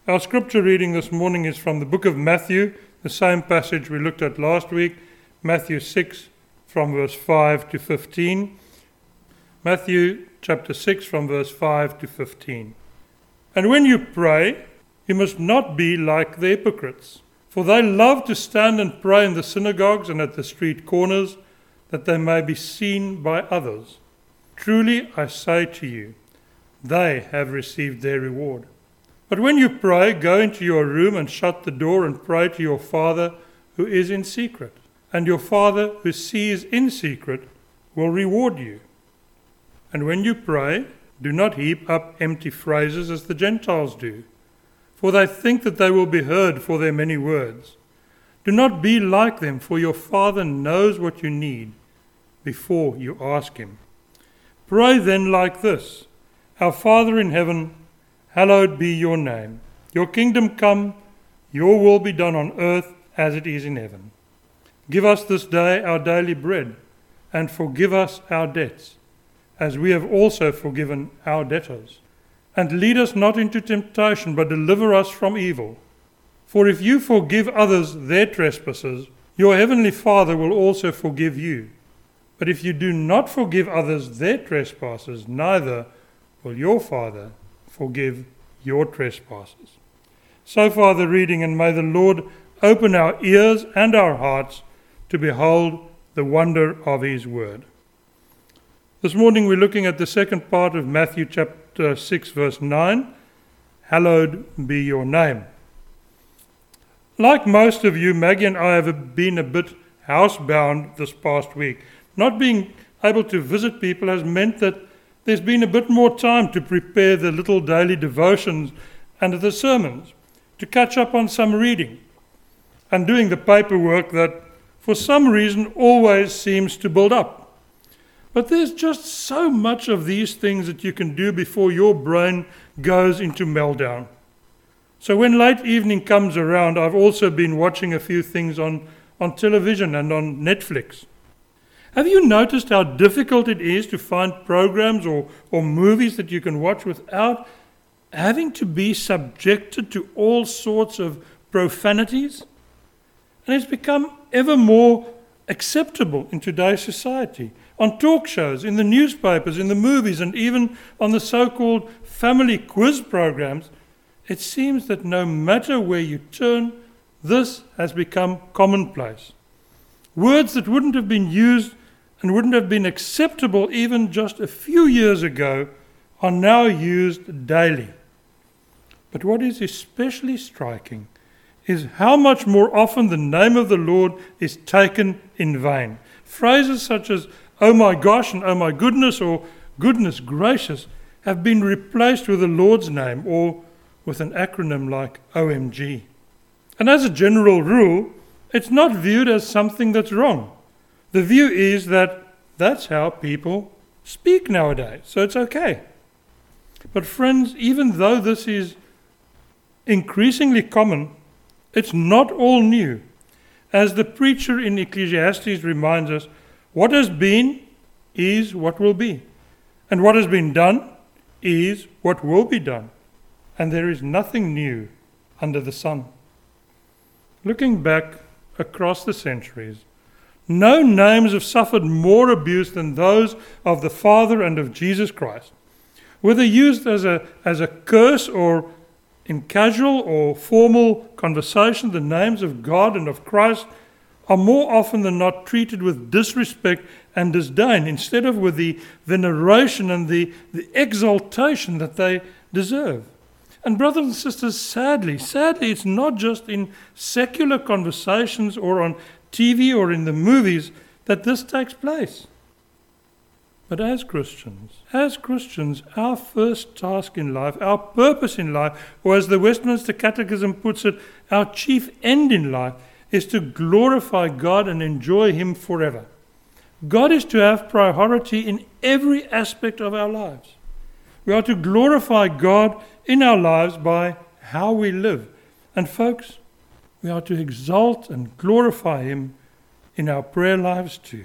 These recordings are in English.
Our scripture reading this morning is from the book of Matthew, the same passage we looked at last week, Matthew 6 from verse 5 to 15. Matthew chapter 6 from verse 5 to 15. And when you pray, you must not be like the hypocrites, for they love to stand and pray in the synagogues and at the street corners, that they may be seen by others. Truly I say to you, they have received their reward. But when you pray, go into your room and shut the door and pray to your Father who is in secret. And your Father who sees in secret will reward you. And when you pray, do not heap up empty phrases as the Gentiles do, for they think that they will be heard for their many words. Do not be like them, for your Father knows what you need before you ask him. Pray then like this: Our Father in heaven, hallowed be your name. Your kingdom come, your will be done on earth as it is in heaven. Give us this day our daily bread, and forgive us our debts, as we have also forgiven our debtors. And lead us not into temptation, but deliver us from evil. For if you forgive others their trespasses, your heavenly Father will also forgive you. But if you do not forgive others their trespasses, neither will your Father forgive your trespasses. So far the reading, and may the Lord open our ears and our hearts to behold the wonder of his word. This morning we're looking at the second part of Matthew chapter 6 verse 9. Hallowed be your name. Like most of you, Maggie and I have been a bit housebound this past week. Not being able to visit people has meant that there's been a bit more time to prepare the little daily devotions and the sermons, to catch up on some reading, and doing the paperwork that for some reason always seems to build up. But there's just so much of these things that you can do before your brain goes into meltdown. So when late evening comes around, I've also been watching a few things on television and on Netflix. Have you noticed how difficult it is to find programs or movies that you can watch without having to be subjected to all sorts of profanities? And it's become ever more acceptable in today's society. On talk shows, in the newspapers, in the movies, and even on the so-called family quiz programs, it seems that no matter where you turn, this has become commonplace. Words that wouldn't have been used and wouldn't have been acceptable even just a few years ago are now used daily. But what is especially striking is how much more often the name of the Lord is taken in vain. Phrases such as, oh my gosh and oh my goodness, or goodness gracious, have been replaced with the Lord's name or with an acronym like OMG. And as a general rule, it's not viewed as something that's wrong. The view is that that's how people speak nowadays, so it's okay. But friends, even though this is increasingly common, it's not all new. As the preacher in Ecclesiastes reminds us, what has been is what will be, and what has been done is what will be done, and there is nothing new under the sun. Looking back across the centuries, no names have suffered more abuse than those of the Father and of Jesus Christ. Whether used as a curse or in casual or formal conversation, the names of God and of Christ are more often than not treated with disrespect and disdain, instead of with the veneration and the exaltation that they deserve. And brothers and sisters, sadly, it's not just in secular conversations or on TV or in the movies that this takes place. But as Christians, our first task in life, our purpose in life, or as the Westminster Catechism puts it, our chief end in life, is to glorify God and enjoy him forever. God is to have priority in every aspect of our lives. We are to glorify God in our lives by how we live. And folks, we are to exalt and glorify him in our prayer lives too.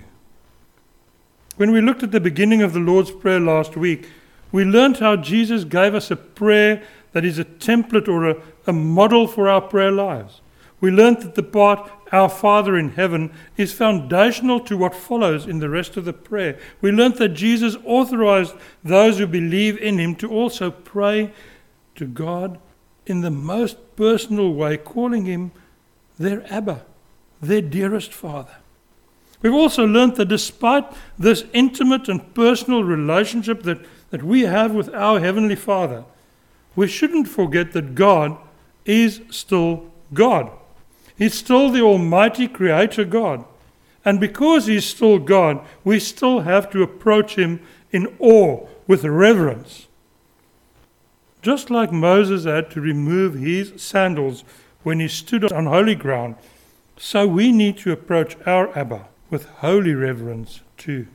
When we looked at the beginning of the Lord's Prayer last week, we learned how Jesus gave us a prayer that is a template or a model for our prayer lives. We learned that the part, Our Father in heaven, is foundational to what follows in the rest of the prayer. We learned that Jesus authorized those who believe in him to also pray to God in the most personal way, calling him their Abba, their dearest Father. We've also learned that despite this intimate and personal relationship that we have with our Heavenly Father, we shouldn't forget that God is still God. He's still the Almighty Creator God. And because He's still God, we still have to approach Him in awe, with reverence. Just like Moses had to remove his sandals when he stood on holy ground, so we need to approach our Abba with holy reverence too.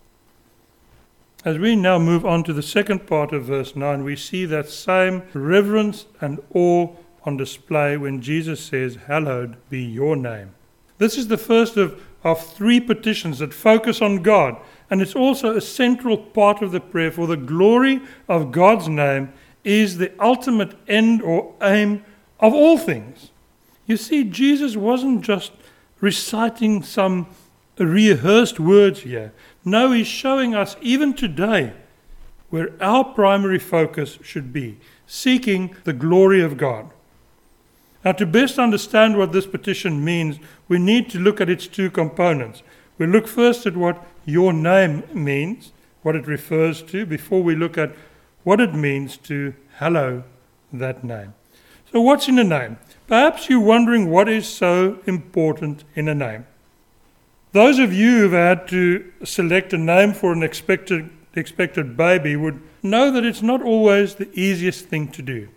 As we now move on to the second part of verse 9, we see that same reverence and awe on display when Jesus says, "Hallowed be your name." This is the first of three petitions that focus on God, and it's also a central part of the prayer, for the glory of God's name is the ultimate end or aim of all things. You see, Jesus wasn't just reciting some rehearsed words here. No, he's showing us even today where our primary focus should be, seeking the glory of God. Now, to best understand what this petition means, we need to look at its two components. We look first at what your name means, what it refers to, before we look at what it means to hallow that name. So what's in a name? Perhaps you're wondering what is so important in a name. Those of you who've had to select a name for an expected baby would know that it's not always the easiest thing to do.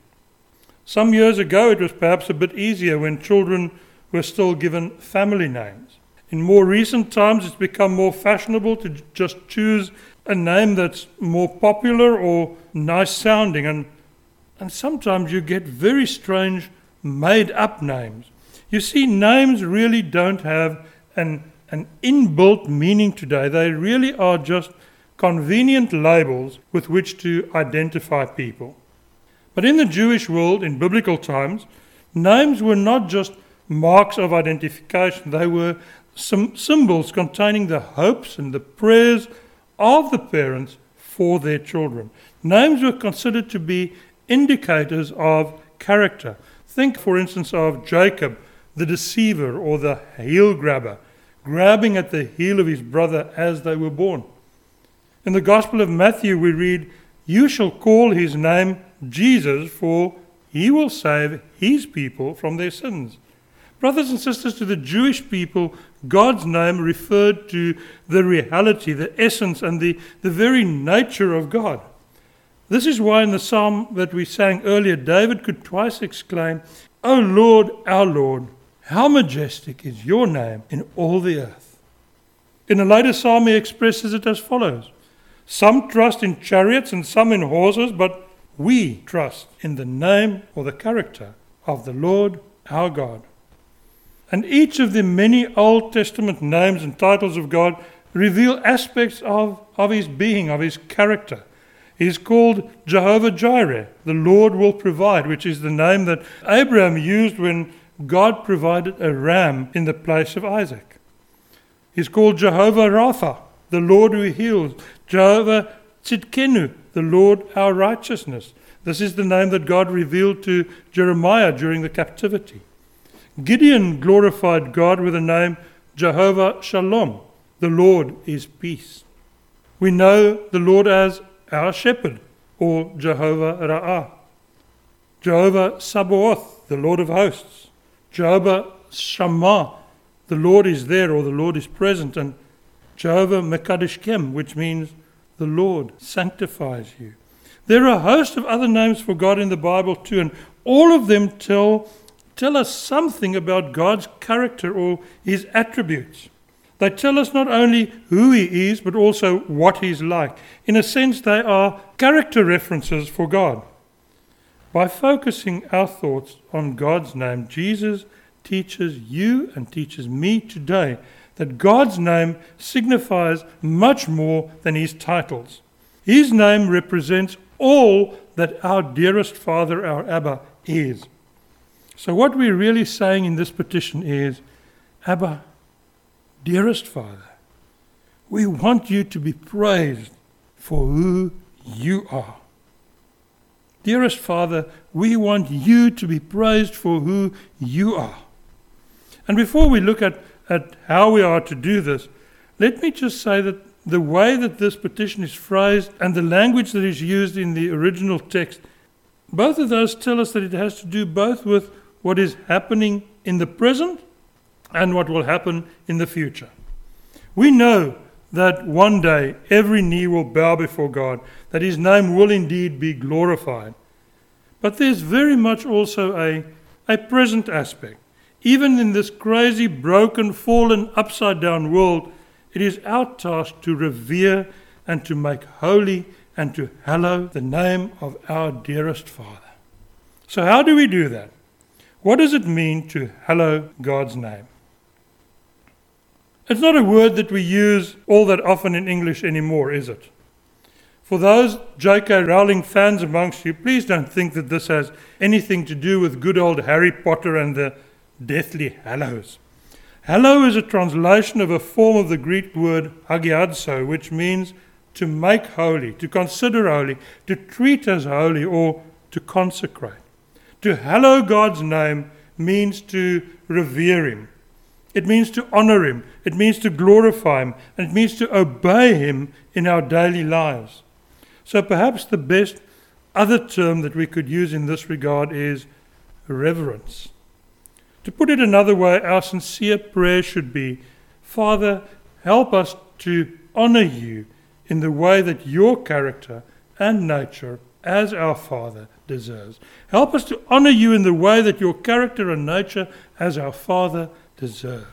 Some years ago, it was perhaps a bit easier when children were still given family names. In more recent times, it's become more fashionable to just choose a name that's more popular or nice sounding, and sometimes you get very strange made-up names. You see, names really don't have an inbuilt meaning today. They really are just convenient labels with which to identify people. But in the Jewish world, in biblical times, names were not just marks of identification. They were some symbols containing the hopes and the prayers of the parents for their children. Names were considered to be indicators of character. Think, for instance, of Jacob, the deceiver or the heel grabber, grabbing at the heel of his brother as they were born. In the Gospel of Matthew, we read, "You shall call his name Jesus, for he will save his people from their sins." Brothers and sisters, to the Jewish people, God's name referred to the reality, the essence, and the very nature of God. This is why in the psalm that we sang earlier, David could twice exclaim, "O Lord, our Lord, how majestic is your name in all the earth." In a later psalm, he expresses it as follows: "Some trust in chariots and some in horses, but we trust in the name or the character of the Lord our God." And each of the many Old Testament names and titles of God reveal aspects of his being, of his character. He is called Jehovah Jireh, the Lord will provide, which is the name that Abraham used when God provided a ram in the place of Isaac. He's called Jehovah Rapha, the Lord who heals. Jehovah Tzidkenu, the Lord our righteousness. This is the name that God revealed to Jeremiah during the captivity. Gideon glorified God with the name Jehovah Shalom, the Lord is peace. We know the Lord as our shepherd, or Jehovah Ra'ah. Jehovah Sabaoth, the Lord of hosts. Jehovah Shammah, the Lord is there, or the Lord is present. And Jehovah Mekadeshkem, which means the Lord sanctifies you. There are a host of other names for God in the Bible too, and all of them tell us something about God's character or his attributes. They tell us not only who he is, but also what he's like. In a sense, they are character references for God. By focusing our thoughts on God's name, Jesus teaches you and teaches me today that God's name signifies much more than his titles. His name represents all that our dearest Father, our Abba, is. So what we're really saying in this petition is, Abba, dearest Father, we want you to be praised for who you are. Dearest Father, we want you to be praised for who you are. And before we look at how we are to do this, let me just say that the way that this petition is phrased and the language that is used in the original text, both of those tell us that it has to do both with what is happening in the present and what will happen in the future. We know that one day every knee will bow before God, that his name will indeed be glorified. But there's very much also a present aspect. Even in this crazy, broken, fallen, upside-down world, it is our task to revere and to make holy and to hallow the name of our dearest Father. So how do we do that? What does it mean to hallow God's name? It's not a word that we use all that often in English anymore, is it? For those J.K. Rowling fans amongst you, please don't think that this has anything to do with good old Harry Potter and the Deathly Hallows. Hallow is a translation of a form of the Greek word hagiadzo, which means to make holy, to consider holy, to treat as holy, or to consecrate. To hallow God's name means to revere him. It means to honor him. It means to glorify him. And it means to obey him in our daily lives. So perhaps the best other term that we could use in this regard is reverence. To put it another way, our sincere prayer should be, Father, help us to honor you in the way that your character and nature as our Father deserves. Help us to honor you in the way that your character and nature as our Father deserve.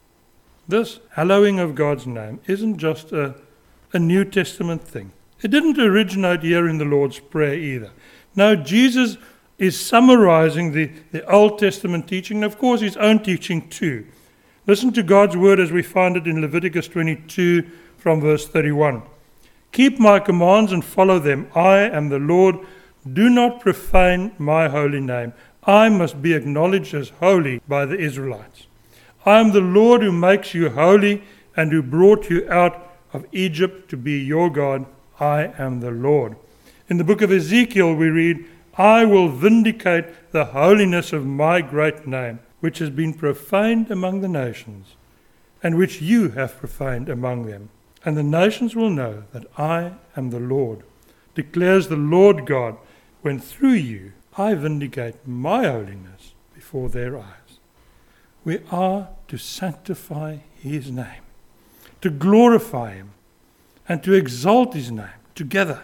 This hallowing of God's name isn't just a New Testament thing. It didn't originate here in the Lord's Prayer either. No, Jesus is summarizing the Old Testament teaching, and of course his own teaching too. Listen to God's word as we find it in Leviticus 22 from verse 31. Keep my commands and follow them. I am the Lord. Do not profane my holy name. I must be acknowledged as holy by the Israelites. I am the Lord who makes you holy and who brought you out of Egypt to be your God. I am the Lord. In the book of Ezekiel we read, I will vindicate the holiness of my great name, which has been profaned among the nations, and which you have profaned among them. And the nations will know that I am the Lord, declares the Lord God, when through you I vindicate my holiness before their eyes. We are to sanctify his name, to glorify him, and to exalt his name together.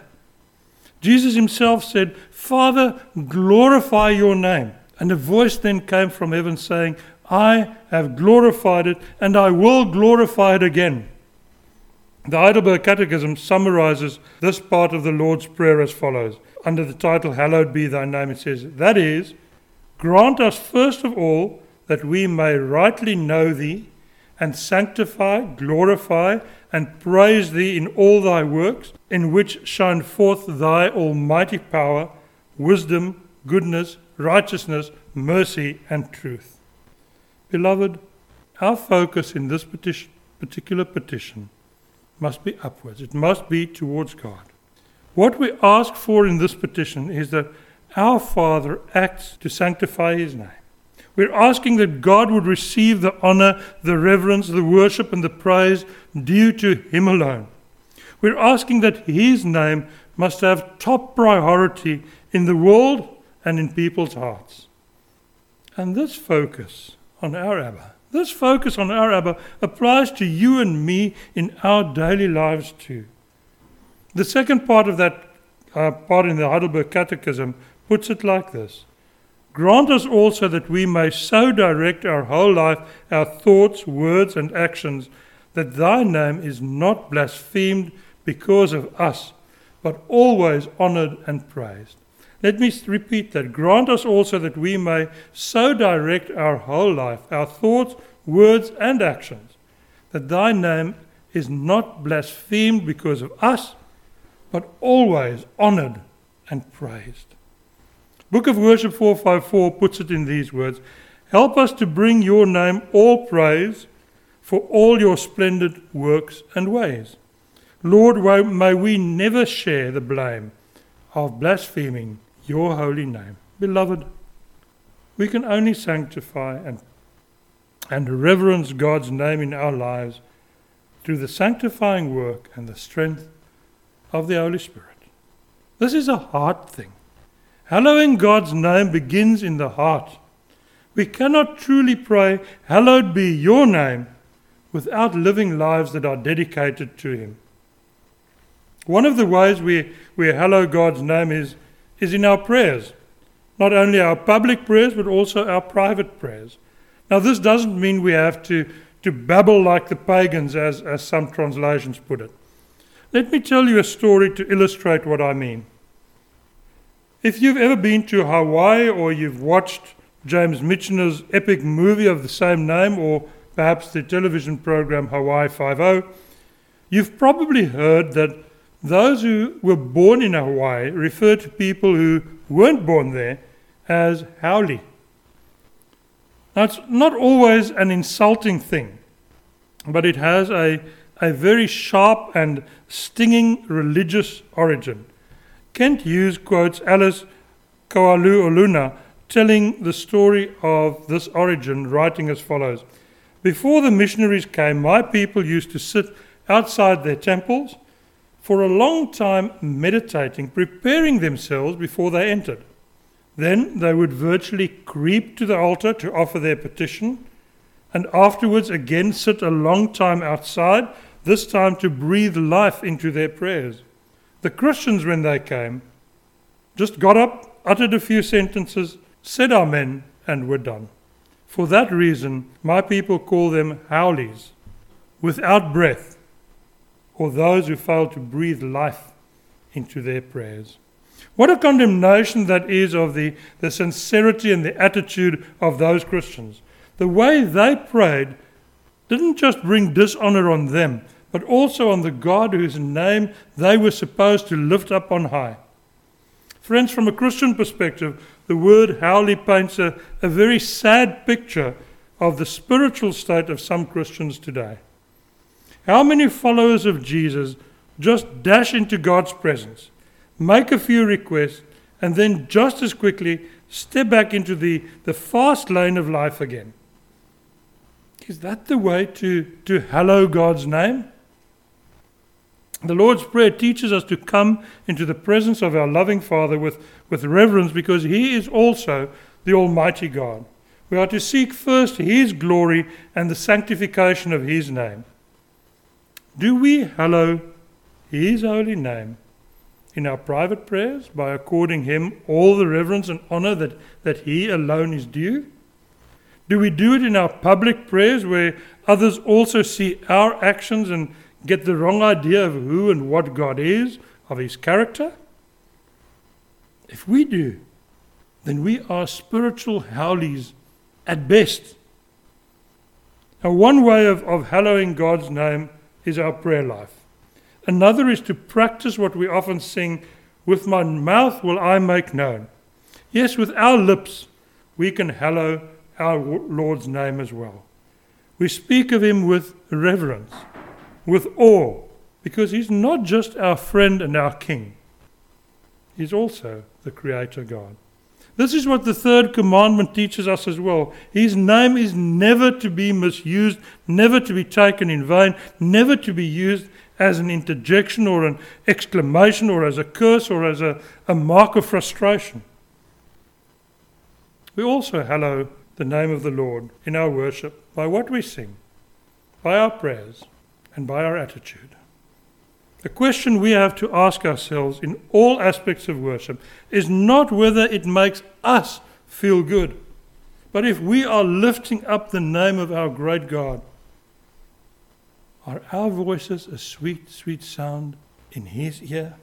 Jesus himself said, Father, glorify your name. And a voice then came from heaven saying, I have glorified it, and I will glorify it again. The Heidelberg Catechism summarizes this part of the Lord's Prayer as follows. Under the title, Hallowed be thy name, it says, that is, grant us first of all that we may rightly know thee, and sanctify, glorify, and praise thee in all thy works, in which shine forth thy almighty power, wisdom, goodness, righteousness, mercy, and truth. Beloved, our focus in this particular petition must be upwards. It must be towards God. What we ask for in this petition is that our Father acts to sanctify his name. We're asking that God would receive the honor, the reverence, the worship, and the praise due to him alone. We're asking that his name must have top priority in the world and in people's hearts. And this focus on our Abba applies to you and me in our daily lives too. The second part of that part in the Heidelberg Catechism puts it like this. Grant us also that we may so direct our whole life, our thoughts, words, and actions, that thy name is not blasphemed because of us, but always honored and praised. Let me repeat that. Grant us also that we may so direct our whole life, our thoughts, words, and actions, that thy name is not blasphemed because of us, but always honored and praised. Book of Worship 454 puts it in these words: help us to bring your name all praise for all your splendid works and ways. Lord, may we never share the blame of blaspheming your holy name. Beloved, we can only sanctify and reverence God's name in our lives through the sanctifying work and the strength of the Holy Spirit. This is a heart thing. Hallowing God's name begins in the heart. We cannot truly pray, hallowed be your name, without living lives that are dedicated to him. One of the ways we hallow God's name is in our prayers. Not only our public prayers, but also our private prayers. Now, this doesn't mean we have to babble like the pagans, as some translations put it. Let me tell you a story to illustrate what I mean. If you've ever been to Hawaii, or you've watched James Michener's epic movie of the same name, or perhaps the television program Hawaii 5-0, you've probably heard that those who were born in Hawaii refer to people who weren't born there as haole. Now, it's not always an insulting thing, but it has a very sharp and stinging religious origin. Kent Hughes quotes Alice Koaluoluna telling the story of this origin, writing as follows: before the missionaries came, my people used to sit outside their temples for a long time meditating, preparing themselves before they entered. Then they would virtually creep to the altar to offer their petition, and afterwards again sit a long time outside, this time to breathe life into their prayers. The Christians, when they came, just got up, uttered a few sentences, said Amen, and were done. For that reason, my people call them haoles, without breath, or those who fail to breathe life into their prayers. What a condemnation that is of the sincerity and the attitude of those Christians. The way they prayed didn't just bring dishonor on them, but also on the God whose name they were supposed to lift up on high. Friends, from a Christian perspective, the word haole paints a very sad picture of the spiritual state of some Christians today. How many followers of Jesus just dash into God's presence, make a few requests, and then just as quickly step back into the fast lane of life again? Is that the way to hallow God's name? The Lord's Prayer teaches us to come into the presence of our loving Father with reverence, because he is also the Almighty God. We are to seek first his glory and the sanctification of his name. Do we hallow his holy name in our private prayers by according him all the reverence and honor that he alone is due? Do we do it in our public prayers where others also see our actions and get the wrong idea of who and what God is, of his character? If we do, then we are spiritual haoles at best. Now, one way of hallowing God's name is our prayer life. Another is to practice what we often sing, with my mouth will I make known. Yes, with our lips we can hallow our Lord's name as well. We speak of him with reverence, with awe, because he's not just our friend and our king. He's also the Creator God. This is what the third commandment teaches us as well. His name is never to be misused, never to be taken in vain, never to be used as an interjection or an exclamation or as a curse or as a mark of frustration. We also hallow the name of the Lord in our worship by what we sing, by our prayers, and by our attitude. The question we have to ask ourselves in all aspects of worship is not whether it makes us feel good, but if we are lifting up the name of our great God, are our voices a sweet, sweet sound in his ear?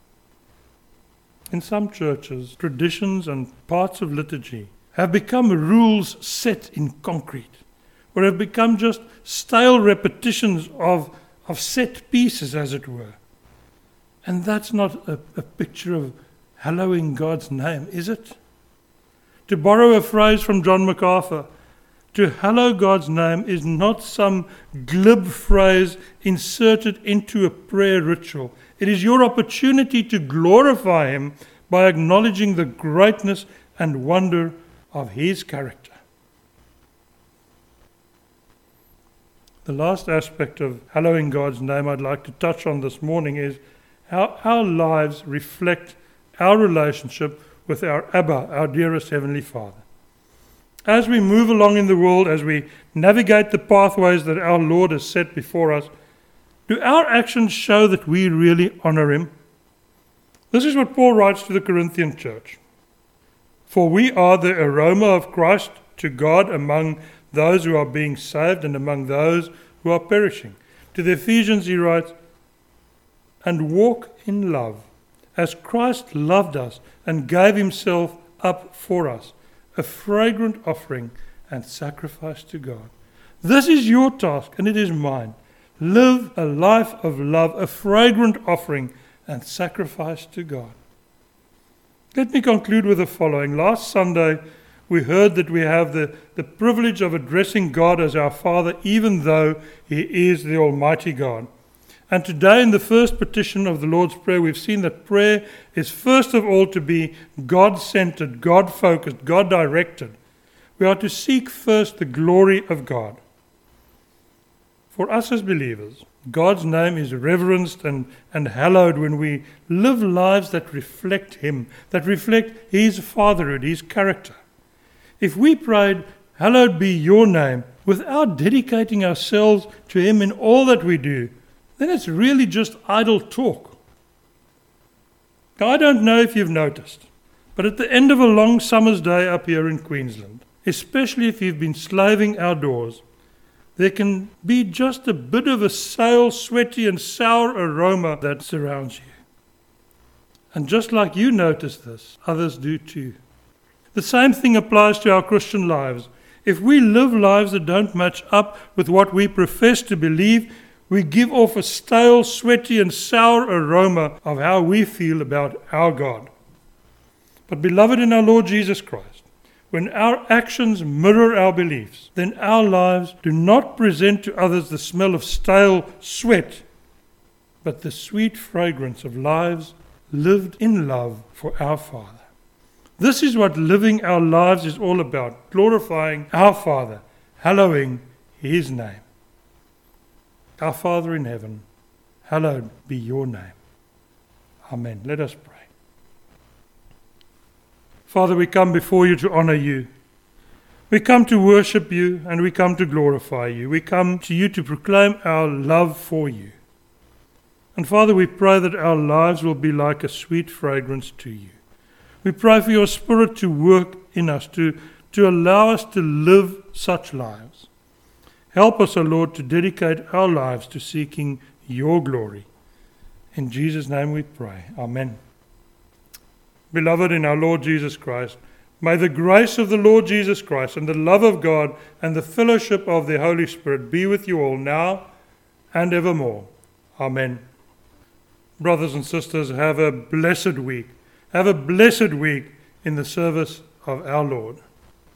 In some churches, traditions and parts of liturgy have become rules set in concrete, or have become just stale repetitions of set pieces, as it were. And that's not a picture hallowing God's name, is it? To borrow a phrase from John MacArthur, to hallow God's name is not some glib phrase inserted into a prayer ritual. It is your opportunity to glorify Him by acknowledging the greatness and wonder of His character. The last aspect of hallowing God's name I'd like to touch on this morning is how our lives reflect our relationship with our Abba, our dearest Heavenly Father. As we move along in the world, as we navigate the pathways that our Lord has set before us, do our actions show that we really honor Him? This is what Paul writes to the Corinthian church. For we are the aroma of Christ to God among those who are being saved and among those who are perishing. To the Ephesians he writes, and walk in love, as Christ loved us and gave Himself up for us, a fragrant offering and sacrifice to God. This is your task and it is mine. Live a life of love, a fragrant offering and sacrifice to God. Let me conclude with the following. Last Sunday, we heard that we have the privilege of addressing God as our Father, even though He is the Almighty God. And today, in the first petition of the Lord's Prayer, we've seen that prayer is first of all to be God-centered, God-focused, God-directed. We are to seek first the glory of God. For us as believers, God's name is reverenced and hallowed when we live lives that reflect Him, that reflect His fatherhood, His character. If we prayed, hallowed be your name, without dedicating ourselves to Him in all that we do, then it's really just idle talk. Now, I don't know if you've noticed, but at the end of a long summer's day up here in Queensland, especially if you've been slaving outdoors, there can be just a bit of a stale, sweaty and sour aroma that surrounds you. And just like you notice this, others do too. The same thing applies to our Christian lives. If we live lives that don't match up with what we profess to believe, we give off a stale, sweaty and sour aroma of how we feel about our God. But beloved in our Lord Jesus Christ, when our actions mirror our beliefs, then our lives do not present to others the smell of stale sweat, but the sweet fragrance of lives lived in love for our Father. This is what living our lives is all about, glorifying our Father, hallowing His name. Our Father in heaven, hallowed be your name. Amen. Let us pray. Father, we come before you to honor you. We come to worship you and we come to glorify you. We come to you to proclaim our love for you. And Father, we pray that our lives will be like a sweet fragrance to you. We pray for your Spirit to work in us, to allow us to live such lives. Help us, O Lord, to dedicate our lives to seeking your glory. In Jesus' name we pray. Amen. Beloved in our Lord Jesus Christ, may the grace of the Lord Jesus Christ and the love of God and the fellowship of the Holy Spirit be with you all now and evermore. Amen. Brothers and sisters, have a blessed week. Have a blessed week in the service of our Lord.